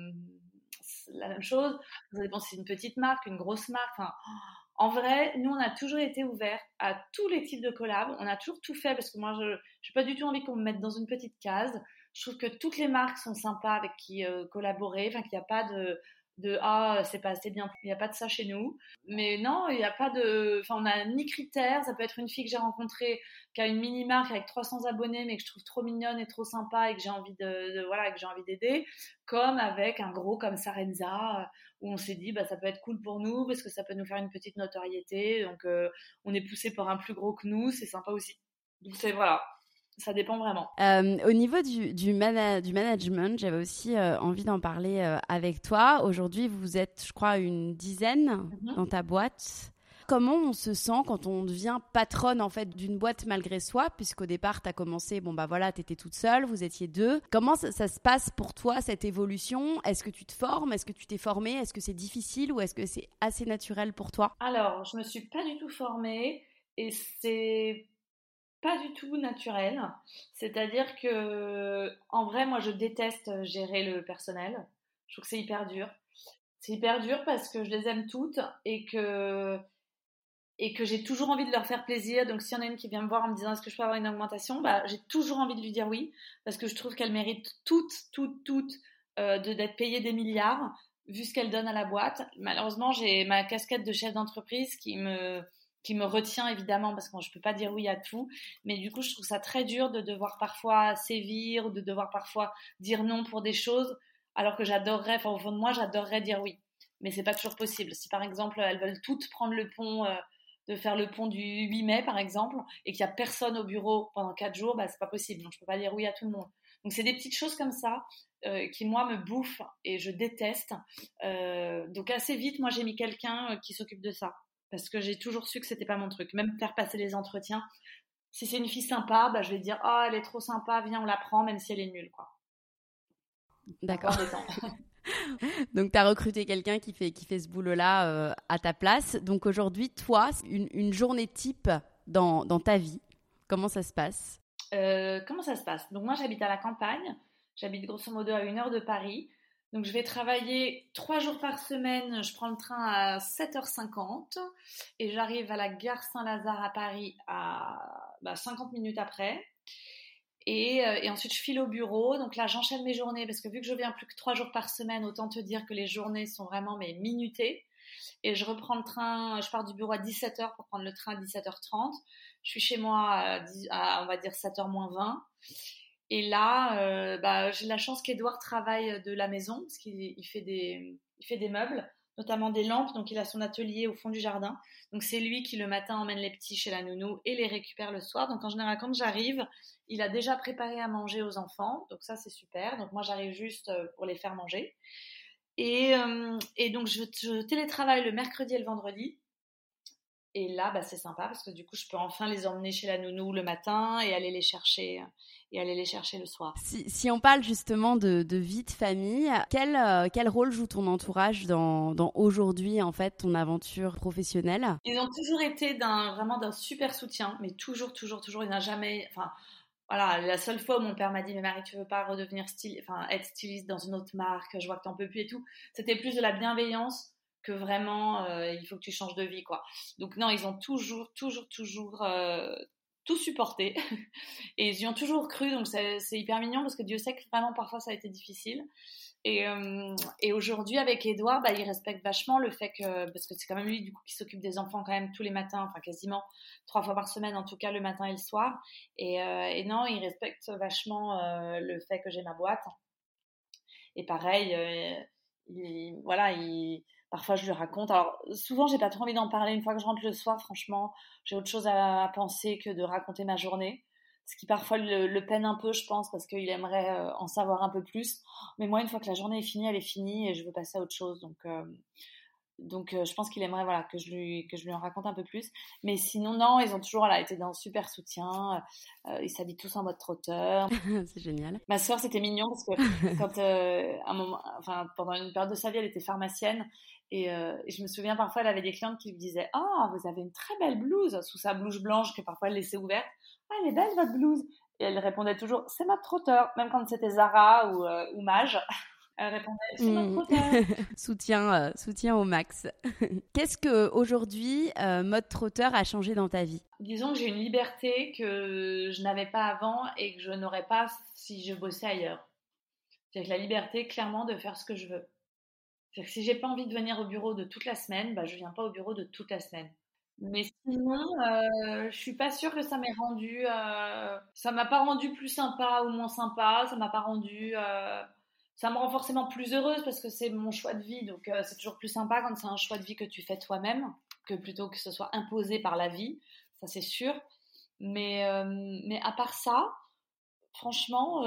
chose. Ça dépend si c'est une petite marque, une grosse marque. Enfin, en vrai, nous, on a toujours été ouverts à tous les types de collabs. On a toujours tout fait parce que moi, je n'ai pas du tout envie qu'on me mette dans une petite case. Je trouve que toutes les marques sont sympas avec qui collaborer. Enfin, qu'il n'y a pas ah, c'est pas assez bien. Il n'y a pas de ça chez nous. Mais non, il n'y a pas de... Enfin, on n'a ni critères. Ça peut être une fille que j'ai rencontrée qui a une mini-marque avec 300 abonnés, mais que je trouve trop mignonne et trop sympa et que j'ai envie voilà, que j'ai envie d'aider. Comme avec un gros comme Sarenza, où on s'est dit, bah, ça peut être cool pour nous parce que ça peut nous faire une petite notoriété. Donc, on est poussé par un plus gros que nous. C'est sympa aussi. Donc, voilà. Ça dépend vraiment. Au niveau du management, j'avais aussi envie d'en parler avec toi. Aujourd'hui, vous êtes, je crois, une dizaine dans ta boîte. Comment on se sent quand on devient patronne en fait d'une boîte malgré soi, puisqu'au départ, tu as commencé, tu étais toute seule, vous étiez deux. Comment ça se passe pour toi, cette évolution? Est-ce que tu te formes? Est-ce que tu t'es formée? Est-ce que c'est difficile ou est-ce que c'est assez naturel pour toi? Alors, je me suis pas du tout formée et c'est pas du tout naturel. C'est-à-dire que, en vrai, moi, je déteste gérer le personnel. Je trouve que c'est hyper dur. C'est hyper dur parce que je les aime toutes et que j'ai toujours envie de leur faire plaisir. Donc, s'il y en a une qui vient me voir en me disant est-ce que je peux avoir une augmentation, bah, j'ai toujours envie de lui dire oui parce que je trouve qu'elle mérite toutes d'être payée des milliards vu ce qu'elle donne à la boîte. Malheureusement, j'ai ma casquette de chef d'entreprise qui me retient évidemment parce que je peux pas dire oui à tout, mais du coup je trouve ça très dur de devoir parfois sévir ou de devoir parfois dire non pour des choses alors que j'adorerais, enfin au fond de moi j'adorerais dire oui, mais c'est pas toujours possible. Si par exemple elles veulent toutes prendre le pont, de faire le pont du 8 mai par exemple et qu'il y a personne au bureau pendant 4 jours, bah c'est pas possible, donc je peux pas dire oui à tout le monde. Donc c'est des petites choses comme ça qui moi me bouffent et je déteste. Donc assez vite moi j'ai mis quelqu'un qui s'occupe de ça. Parce que j'ai toujours su que c'était pas mon truc. Même faire passer les entretiens. Si c'est une fille sympa, bah, je vais dire « Oh, elle est trop sympa, viens, on la prend, même si elle est nulle. » quoi. D'accord. Donc, tu as recruté quelqu'un qui fait ce boulot-là à ta place. Donc, aujourd'hui, toi, une journée type dans ta vie, Comment ça se passe? Comment ça se passe? Donc moi j'habite à la campagne, j'habite grosso modo à 1 heure de Paris. Donc je vais travailler 3 jours par semaine, je prends le train à 7h50 et j'arrive à la gare Saint-Lazare à Paris à 50 minutes après. Et ensuite je file au bureau, donc là j'enchaîne mes journées parce que vu que je viens plus que 3 jours par semaine, autant te dire que les journées sont vraiment minutées. Et je reprends le train, je pars du bureau à 17h pour prendre le train à 17h30. Je suis chez moi on va dire 7h moins 20. Et là, j'ai la chance qu'Edouard travaille de la maison parce qu'il fait des meubles, notamment des lampes. Donc il a son atelier au fond du jardin. Donc c'est lui qui le matin emmène les petits chez la nounou et les récupère le soir. Donc en général quand j'arrive, il a déjà préparé à manger aux enfants. Donc ça c'est super. Donc moi j'arrive juste pour les faire manger. Et donc, je télétravaille le mercredi et le vendredi. Et là, c'est sympa parce que du coup, je peux enfin les emmener chez la nounou le matin et aller les chercher le soir. Si on parle justement de vie de famille, quel rôle joue ton entourage dans aujourd'hui, en fait, ton aventure professionnelle? Ils ont toujours été vraiment d'un super soutien, mais toujours, toujours, toujours. Il n'a jamais... Enfin, voilà, la seule fois où mon père m'a dit « Mais Marie, tu veux pas redevenir être styliste dans une autre marque, je vois que t'en peux plus et tout », c'était plus de la bienveillance que vraiment il faut que tu changes de vie, quoi. Donc non, ils ont toujours, toujours, toujours tout supporté et ils y ont toujours cru, donc c'est hyper mignon parce que Dieu sait que vraiment parfois ça a été difficile. Et aujourd'hui avec Edouard, il respecte vachement le fait que, parce que c'est quand même lui du coup qui s'occupe des enfants quand même tous les matins, enfin quasiment 3 fois par semaine en tout cas, le matin et le soir. Et non, il respecte vachement le fait que j'ai ma boîte. Et pareil, parfois je lui raconte. Alors souvent j'ai pas trop envie d'en parler. Une fois que je rentre le soir, franchement, j'ai autre chose à penser que de raconter ma journée. Ce qui parfois le peine un peu, je pense, parce qu'il aimerait en savoir un peu plus. Mais moi, une fois que la journée est finie, elle est finie et je veux passer à autre chose. Donc je pense qu'il aimerait que je lui en raconte un peu plus. Mais sinon, non, ils ont toujours été d'un super soutien. Ils s'habillent tous en mode trotteur. C'est génial. Ma sœur, c'était mignon parce que quand, un moment, pendant une période de sa vie, elle était pharmacienne. Et je me souviens, parfois, elle avait des clientes qui lui disaient « Ah, vous avez une très belle blouse » sous sa blouse blanche que parfois elle laissait ouverte. « Ah, elle est belle, votre blouse !» Et elle répondait toujours « C'est mode trotteur », même quand c'était Zara ou Mage. Elle répondait « C'est mode trotteur ». Soutien au max. Qu'est-ce que aujourd'hui mode trotteur a changé dans ta vie? Disons que j'ai une liberté que je n'avais pas avant et que je n'aurais pas si je bossais ailleurs. C'est-à-dire que la liberté, clairement, de faire ce que je veux. C'est-à-dire que si j'ai pas envie de venir au bureau de toute la semaine, je viens pas au bureau de toute la semaine. Mais sinon, je suis pas sûre que ça m'ait rendu... ça m'a pas rendu plus sympa ou moins sympa. Ça m'a pas rendu... ça me rend forcément plus heureuse parce que c'est mon choix de vie. Donc, c'est toujours plus sympa quand c'est un choix de vie que tu fais toi-même, que plutôt que ce soit imposé par la vie. Ça, c'est sûr. Mais à part ça, franchement,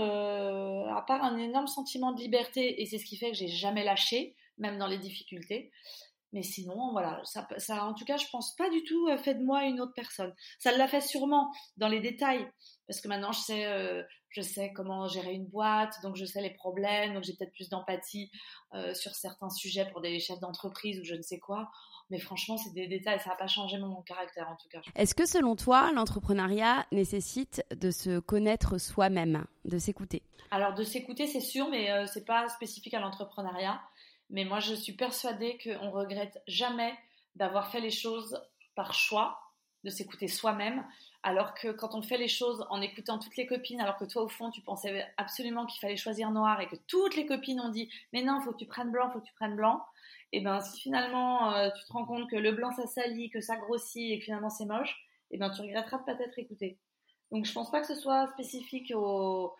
à part un énorme sentiment de liberté, et c'est ce qui fait que j'ai jamais lâché, même dans les difficultés. Mais sinon, voilà, ça, en tout cas, je pense pas du tout fait de moi une autre personne. Ça l'a fait sûrement dans les détails, parce que maintenant je sais comment gérer une boîte, donc je sais les problèmes, donc j'ai peut-être plus d'empathie sur certains sujets pour des chefs d'entreprise ou je ne sais quoi. Mais franchement, c'est des détails, ça n'a pas changé mon caractère en tout cas. Est-ce que selon toi, l'entrepreneuriat nécessite de se connaître soi-même, de s'écouter? Alors de s'écouter, c'est sûr, mais c'est pas spécifique à l'entrepreneuriat. Mais moi, je suis persuadée qu'on regrette jamais d'avoir fait les choses par choix, de s'écouter soi-même, alors que quand on fait les choses en écoutant toutes les copines, alors que toi, au fond, tu pensais absolument qu'il fallait choisir noir et que toutes les copines ont dit « Mais non, il faut que tu prennes blanc, il faut que tu prennes blanc », et bien si finalement, tu te rends compte que le blanc, ça salit, que ça grossit et que finalement, c'est moche, et bien tu regretteras de pas t'être écouté. Donc, je pense pas que ce soit spécifique à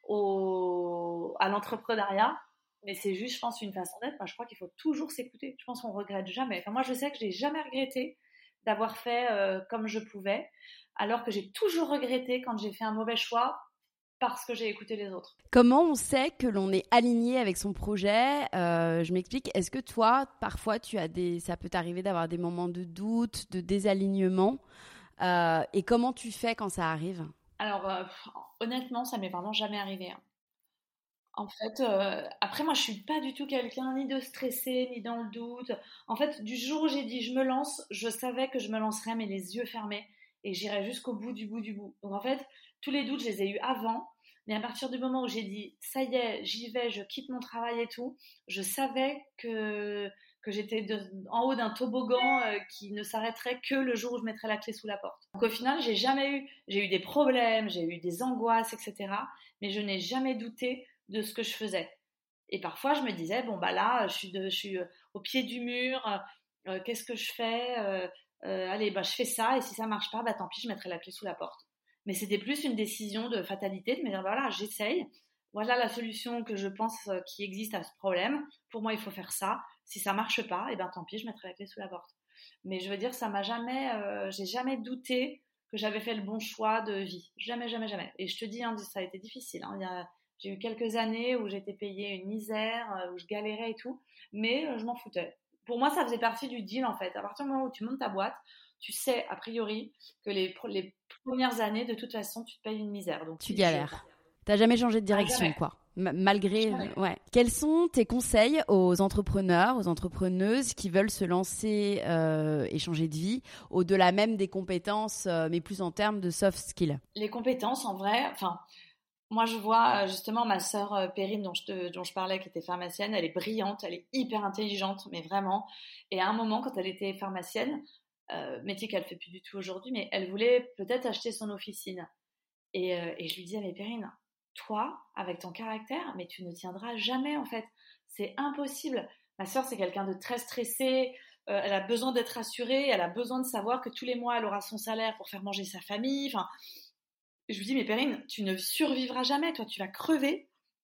l'entrepreneuriat. Mais c'est juste, je pense, une façon d'être. Je crois qu'il faut toujours s'écouter. Je pense qu'on regrette jamais. Moi, je sais que je n'ai jamais regretté d'avoir fait comme je pouvais, alors que j'ai toujours regretté quand j'ai fait un mauvais choix parce que j'ai écouté les autres. Comment on sait que l'on est aligné avec son projet? Je m'explique. Est-ce que toi, parfois, ça peut t'arriver d'avoir des moments de doute, de désalignement et comment tu fais quand ça arrive? Alors, honnêtement, ça m'est vraiment jamais arrivé. En fait, après moi je suis pas du tout quelqu'un ni de stressé, ni dans le doute. En fait, du jour où j'ai dit je me lance, je savais que je me lancerais mais les yeux fermés et j'irai jusqu'au bout du bout du bout. Donc en fait, tous les doutes, je les ai eus avant, mais à partir du moment où j'ai dit ça y est, j'y vais, je quitte mon travail et tout, je savais que j'étais en haut d'un toboggan qui ne s'arrêterait que le jour où je mettrais la clé sous la porte. Donc au final, j'ai eu des problèmes, j'ai eu des angoisses, etc. Mais je n'ai jamais douté de ce que je faisais. Et parfois, je me disais, bon, bah là, je suis au pied du mur, qu'est-ce que je fais allez, bah, je fais ça, et si ça marche pas, bah tant pis, je mettrai la clé sous la porte. Mais c'était plus une décision de fatalité, de me dire, bah, voilà, j'essaye, voilà la solution que je pense qui existe à ce problème, pour moi, il faut faire ça, si ça marche pas, et ben tant pis, je mettrai la clé sous la porte. Mais je veux dire, j'ai jamais douté que j'avais fait le bon choix de vie. Jamais, jamais, jamais. Et je te dis, hein, ça a été difficile. Hein. J'ai eu quelques années où j'étais payée une misère, où je galérais et tout, mais je m'en foutais. Pour moi, ça faisait partie du deal, en fait. À partir du moment où tu montes ta boîte, tu sais, a priori, que les premières années, de toute façon, tu te payes une misère. Donc, tu galères. T'as jamais changé de direction, quoi. Malgré, ouais. Quels sont tes conseils aux entrepreneurs, aux entrepreneuses qui veulent se lancer et changer de vie, au-delà même des compétences, mais plus en termes de soft skills? Les compétences, en vrai, enfin, moi je vois justement ma sœur Perrine dont je parlais, qui était pharmacienne, elle est brillante, elle est hyper intelligente, mais vraiment. Et à un moment, quand elle était pharmacienne, métier qu'elle fait plus du tout aujourd'hui, mais elle voulait peut-être acheter son officine. Et je lui disais, mais Perrine, toi, avec ton caractère, mais tu ne tiendras jamais en fait. C'est impossible. Ma sœur, c'est quelqu'un de très stressé. Elle a besoin d'être rassurée. Elle a besoin de savoir que tous les mois, elle aura son salaire pour faire manger sa famille. Enfin, je lui dis, mais Perrine, tu ne survivras jamais. Toi, tu vas crever.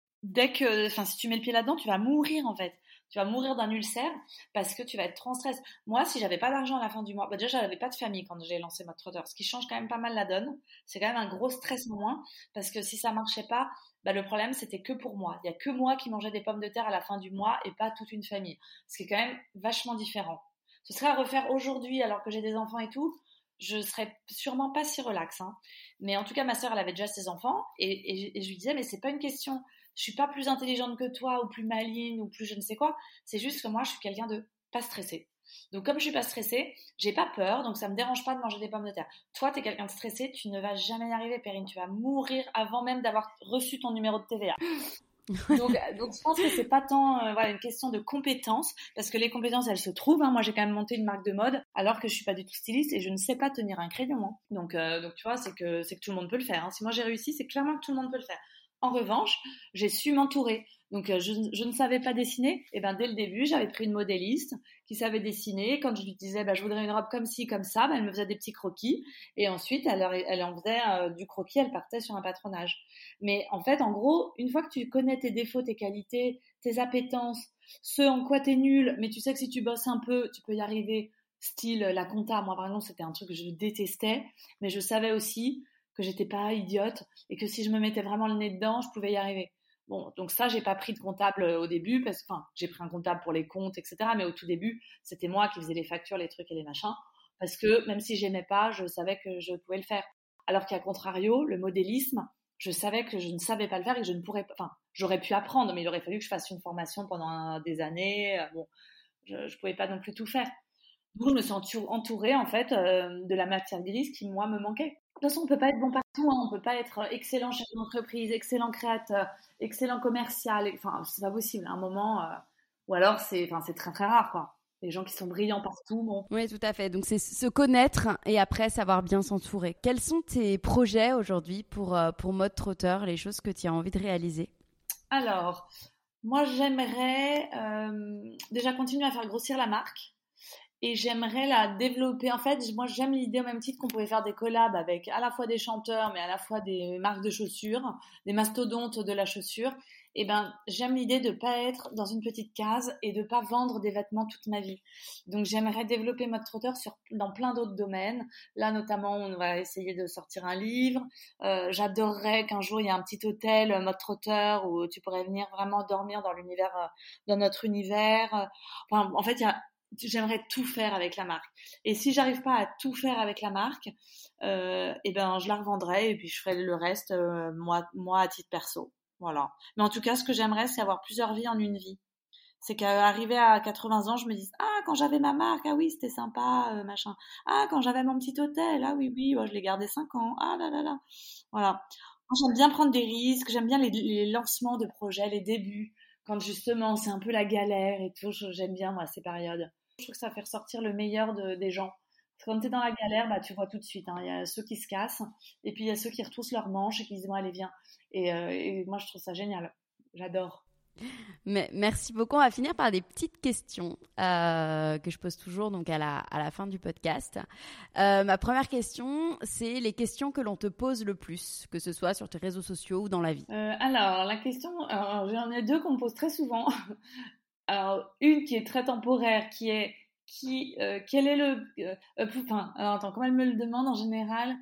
Si tu mets le pied là-dedans, tu vas mourir en fait. Tu vas mourir d'un ulcère parce que tu vas être trop en stress. Moi, si j'avais pas d'argent à la fin du mois, déjà, j'avais pas de famille quand j'ai lancé Mode Trotter, ce qui change quand même pas mal la donne. C'est quand même un gros stress en moins parce que si ça marchait pas, le problème, c'était que pour moi. Il y a que moi qui mangeais des pommes de terre à la fin du mois et pas toute une famille. Ce qui est quand même vachement différent. Ce serait à refaire aujourd'hui alors que j'ai des enfants et tout. Je serais sûrement pas si relax, hein. Mais en tout cas, ma sœur, elle avait déjà ses enfants et je lui disais, mais c'est pas une question. Je suis pas plus intelligente que toi ou plus maligne ou plus je ne sais quoi. C'est juste que moi, je suis quelqu'un de pas stressé. Donc, comme je suis pas stressée, j'ai pas peur, donc ça me dérange pas de manger des pommes de terre. Toi, t'es quelqu'un de stressé, tu ne vas jamais y arriver, Perrine. Tu vas mourir avant même d'avoir reçu ton numéro de TVA. Donc, je pense que c'est pas tant une question de compétences, parce que les compétences, elles se trouvent. Hein. Moi, j'ai quand même monté une marque de mode, alors que je suis pas du tout styliste et je ne sais pas tenir un crayon. Hein. Donc, tu vois, c'est que tout le monde peut le faire. Hein. Si moi j'ai réussi, c'est clairement que tout le monde peut le faire. En revanche, j'ai su m'entourer. Donc, je ne savais pas dessiner. Et ben, dès le début, j'avais pris une modéliste qui savait dessiner. Quand je lui disais, je voudrais une robe comme ci, comme ça, elle me faisait des petits croquis. Et ensuite, elle en faisait du croquis, elle partait sur un patronage. Mais en fait, en gros, une fois que tu connais tes défauts, tes qualités, tes appétences, ce en quoi t'es nul, mais tu sais que si tu bosses un peu, tu peux y arriver. Style la compta, moi par exemple, c'était un truc que je détestais, mais je savais aussi que j'étais pas idiote et que si je me mettais vraiment le nez dedans, je pouvais y arriver. Bon, donc ça, j'ai pas pris de comptable au début, j'ai pris un comptable pour les comptes, etc. Mais au tout début, c'était moi qui faisais les factures, les trucs et les machins, parce que même si j'aimais pas, je savais que je pouvais le faire. Alors qu'à contrario, le modélisme, je savais que je ne savais pas le faire et que je ne pourrais pas, j'aurais pu apprendre, mais il aurait fallu que je fasse une formation pendant des années. Bon, je pouvais pas non plus tout faire. Donc, je me suis entourée, en fait, de la matière grise qui, moi, me manquait. De toute façon, on peut pas être bon partout, hein. On peut pas être excellent chef d'entreprise, excellent créateur, excellent commercial. Enfin, c'est pas possible. À un moment, ou alors c'est très très rare, quoi. Les gens qui sont brillants partout, bon. Oui, tout à fait. Donc, c'est se connaître et après savoir bien s'entourer. Quels sont tes projets aujourd'hui pour Mode Trotter, les choses que tu as envie de réaliser? Alors, moi, j'aimerais déjà continuer à faire grossir la marque. Et j'aimerais la développer. En fait, moi, j'aime l'idée au même titre qu'on pouvait faire des collabs avec à la fois des chanteurs, mais à la fois des marques de chaussures, des mastodontes de la chaussure. Et ben, j'aime l'idée de pas être dans une petite case et de pas vendre des vêtements toute ma vie. Donc, j'aimerais développer Mode Trotter dans plein d'autres domaines. Là, notamment, on va essayer de sortir un livre. J'adorerais qu'un jour, il y ait un petit hôtel Mode Trotter où tu pourrais venir vraiment dormir dans notre univers. En fait, j'aimerais tout faire avec la marque. Et si j'arrive pas à tout faire avec la marque, je la revendrai et puis je ferai le reste moi à titre perso. Voilà. Mais en tout cas, ce que j'aimerais, c'est avoir plusieurs vies en une vie. C'est qu'arrivé à 80 ans, je me dis ah, quand j'avais ma marque, ah oui, c'était sympa, machin. Ah, quand j'avais mon petit hôtel, ah oui, oui, ouais, je l'ai gardé 5 ans. Ah là là là. Voilà. Moi, j'aime bien prendre des risques, j'aime bien les lancements de projets, les débuts, quand justement c'est un peu la galère et tout. J'aime bien, moi, ces périodes. Je trouve que ça fait ressortir le meilleur des gens. Parce que quand t'es dans la galère, bah, tu vois tout de suite, hein. Il y a ceux qui se cassent, et puis il y a ceux qui retroussent leurs manches et qui disent bon, allez, viens. Et moi, je trouve ça génial. J'adore. Mais merci beaucoup. On va finir par des petites questions que je pose toujours donc à la fin du podcast. Ma première question, c'est les questions que l'on te pose le plus, que ce soit sur tes réseaux sociaux ou dans la vie. Alors, la question, j'en ai deux qu'on me pose très souvent. Alors, une qui est très temporaire, qui est quel est le... alors, attends, comment elle me le demande en général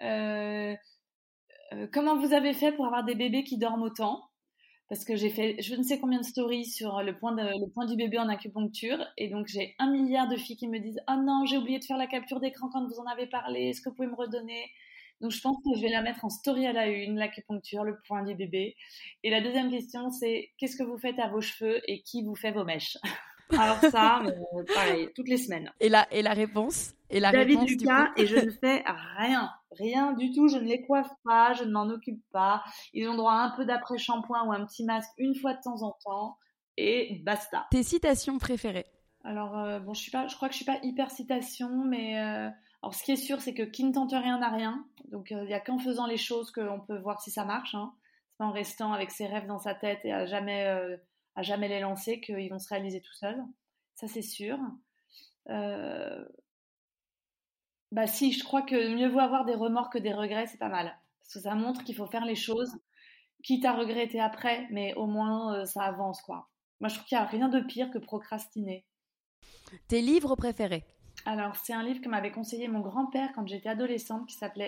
comment vous avez fait pour avoir des bébés qui dorment autant? Parce que j'ai fait je ne sais combien de stories sur le point du bébé en acupuncture, et donc j'ai 1 milliard de filles qui me disent ah non, j'ai oublié de faire la capture d'écran quand vous en avez parlé, est-ce que vous pouvez me redonner? Donc je pense que je vais la mettre en story à la une, l'acupuncture, le point du bébé. Et la deuxième question, c'est qu'est-ce que vous faites à vos cheveux et qui vous fait vos mèches? Alors ça, pareil, toutes les semaines. Et la réponse? David Lucas, et je ne fais rien du tout, je ne les coiffe pas, je ne m'en occupe pas. Ils ont droit à un peu d'après-shampoing ou un petit masque une fois de temps en temps, et basta. Tes citations préférées? Alors, bon, je crois que je suis pas hyper citation, mais alors ce qui est sûr, c'est que qui ne tente rien n'a rien. Donc, il y a qu'en faisant les choses qu'on peut voir si ça marche, hein. C'est pas en restant avec ses rêves dans sa tête et à jamais les lancer qu'ils vont se réaliser tout seuls. Ça, c'est sûr. Bah si, je crois que mieux vaut avoir des remords que des regrets, c'est pas mal. Parce que ça montre qu'il faut faire les choses, quitte à regretter après, mais au moins ça avance, quoi. Moi, je trouve qu'il n'y a rien de pire que procrastiner. Tes livres préférés? Alors, c'est un livre que m'avait conseillé mon grand-père quand j'étais adolescente, qui s'appelle,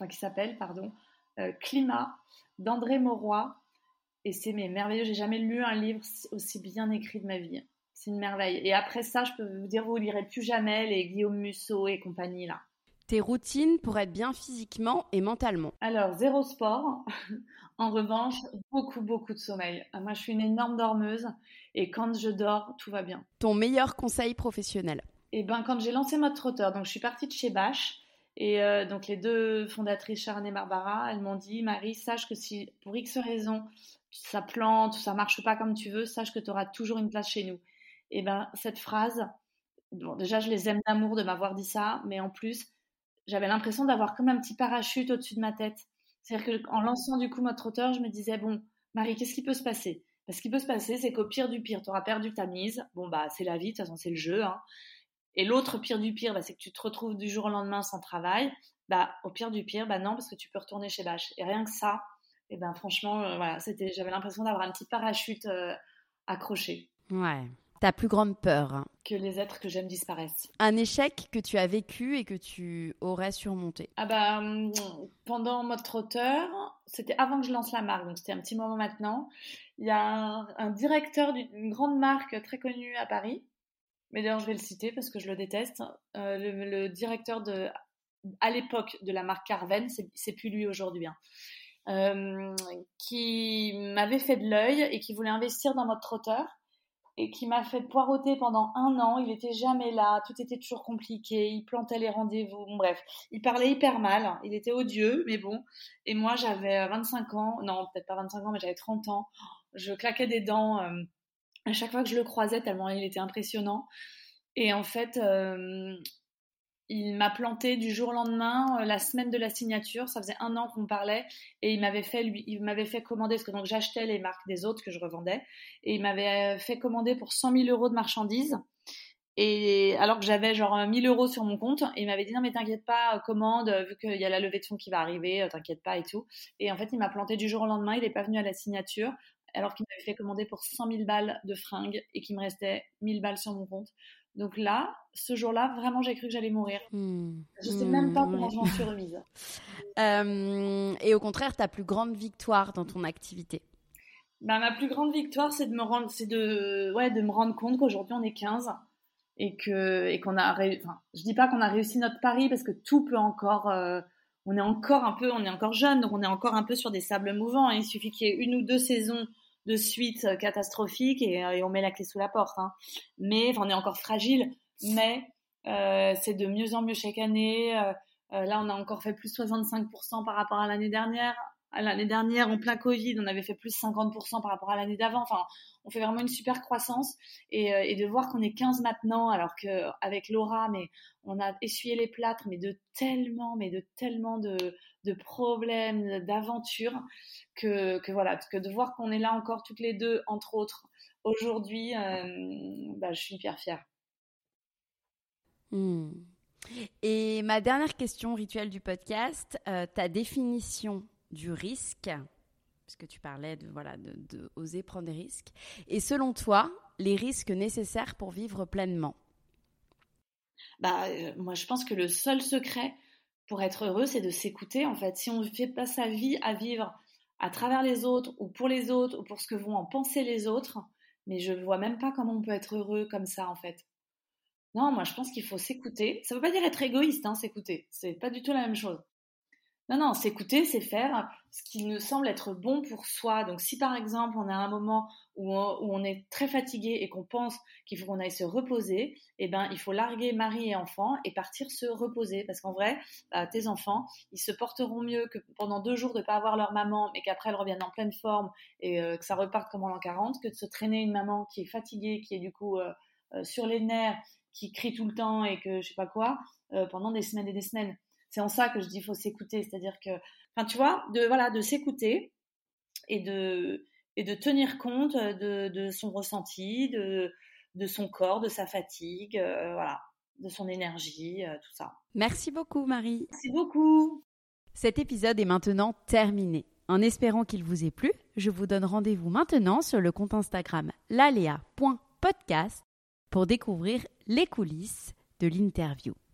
Climat, d'André Mauroy. Et c'est merveilleux, j'ai jamais lu un livre aussi bien écrit de ma vie. C'est une merveille. Et après ça, je peux vous dire, vous lirez plus jamais les Guillaume Musso et compagnie, là. Tes routines pour être bien physiquement et mentalement? Alors, 0 sport. En revanche, beaucoup, beaucoup de sommeil. Moi, je suis une énorme dormeuse et quand je dors, tout va bien. Ton meilleur conseil professionnel? Eh ben, quand j'ai lancé Mode Trotteur, donc je suis partie de chez Bâche, et donc les deux fondatrices, Sharon et Barbara, elles m'ont dit, Marie, sache que si pour X raisons, ça plante, ça marche pas comme tu veux, sache que tu auras toujours une place chez nous. Et ben, cette phrase, bon, déjà, je les aime d'amour de m'avoir dit ça, mais en plus, j'avais l'impression d'avoir comme un petit parachute au-dessus de ma tête. C'est-à-dire qu'en lançant du coup Mode Trotteur, je me disais, bon, Marie, qu'est-ce qui peut se passer? Ce qui peut se passer, c'est qu'au pire du pire, tu auras perdu ta mise. Bon, bah, c'est la vie, de toute façon, c'est le jeu, hein. Et l'autre pire du pire, bah, c'est que tu te retrouves du jour au lendemain sans travail. Bah, au pire du pire, bah non, parce que tu peux retourner chez Bâche. Et rien que ça, et ben franchement, voilà, j'avais l'impression d'avoir un petit parachute accroché. Ouais. Ta plus grande peur? Que les êtres que j'aime disparaissent. Un échec que tu as vécu et que tu aurais surmonté? Ah bah, pendant Mode Trotteur, c'était avant que je lance la marque, donc c'était un petit moment maintenant. Il y a un directeur d'une grande marque très connue à Paris, mais d'ailleurs je vais le citer parce que je le déteste. Le directeur à l'époque de la marque Carven, c'est plus lui aujourd'hui, hein, qui m'avait fait de l'œil et qui voulait investir dans Mode Trotteur. Et qui m'a fait poireauter pendant 1 an. Il était jamais là, tout était toujours compliqué, il plantait les rendez-vous, bon, bref. Il parlait hyper mal, il était odieux, mais bon. Et moi, j'avais 25 ans, non, peut-être pas 25 ans, mais j'avais 30 ans. Je claquais des dents à chaque fois que je le croisais, tellement il était impressionnant. Et en fait, il m'a planté du jour au lendemain, la semaine de la signature. Ça faisait 1 an qu'on parlait et il m'avait fait commander, parce que donc j'achetais les marques des autres que je revendais, et il m'avait fait commander pour 100 000 euros de marchandises. Et alors que j'avais genre 1 000 euros sur mon compte, et il m'avait dit non mais t'inquiète pas, commande, vu qu'il y a la levée de fonds qui va arriver, t'inquiète pas et tout. Et en fait, il m'a planté du jour au lendemain, il n'est pas venu à la signature, alors qu'il m'avait fait commander pour 100 000 balles de fringues et qu'il me restait 1 000 balles sur mon compte. Donc là, ce jour-là, vraiment, j'ai cru que j'allais mourir. Je sais même pas comment je m'en suis remise. Et au contraire, ta plus grande victoire dans ton activité? Bah, ma plus grande victoire, c'est de me rendre compte qu'aujourd'hui, on est 15 et qu'on a je dis pas qu'on a réussi notre pari parce que tout peut encore, on est encore jeune, donc on est encore un peu sur des sables mouvants. Il suffit qu'il y ait 1 ou 2 saisons de suite catastrophique et on met la clé sous la porte. Hein. Mais on est encore fragile, mais c'est de mieux en mieux chaque année. Là, on a encore fait plus 65% par rapport à l'année dernière. L'année dernière, en plein Covid, on avait fait plus 50% par rapport à l'année d'avant. Enfin, on fait vraiment une super croissance. Et de voir qu'on est 15 maintenant, alors qu'avec Laura, mais on a essuyé les plâtres, mais de tellement de problèmes, d'aventures, que de voir qu'on est là encore toutes les deux, entre autres, aujourd'hui, je suis hyper fière. Et ma dernière question rituelle du podcast, ta définition du risque, puisque tu parlais de oser prendre des risques, et selon toi, les risques nécessaires pour vivre pleinement. Moi, je pense que le seul secret pour être heureux, c'est de s'écouter, en fait. Si on ne fait pas sa vie à vivre à travers les autres, ou pour ce que vont en penser les autres, mais je ne vois même pas comment on peut être heureux comme ça, en fait. Non, moi, je pense qu'il faut s'écouter. Ça ne veut pas dire être égoïste, hein, s'écouter. C'est pas du tout la même chose. Non, s'écouter, c'est faire ce qui nous semble être bon pour soi. Donc, si par exemple, on a un moment où on est très fatigué et qu'on pense qu'il faut qu'on aille se reposer, il faut larguer mari et enfants et partir se reposer. Parce qu'en vrai, tes enfants, ils se porteront mieux que pendant 2 jours de ne pas avoir leur maman, mais qu'après, elle revienne en pleine forme et que ça reparte comme en l'an 40, que de se traîner une maman qui est fatiguée, qui est du coup sur les nerfs, qui crie tout le temps et que je sais pas quoi, pendant des semaines et des semaines. C'est en ça que je dis qu'il faut s'écouter, c'est-à-dire que, tu vois, de s'écouter et de tenir compte de son ressenti, de son corps, de sa fatigue, de son énergie, tout ça. Merci beaucoup, Marie. Merci beaucoup. Cet épisode est maintenant terminé. En espérant qu'il vous ait plu, je vous donne rendez-vous maintenant sur le compte Instagram lalea.podcast pour découvrir les coulisses de l'interview.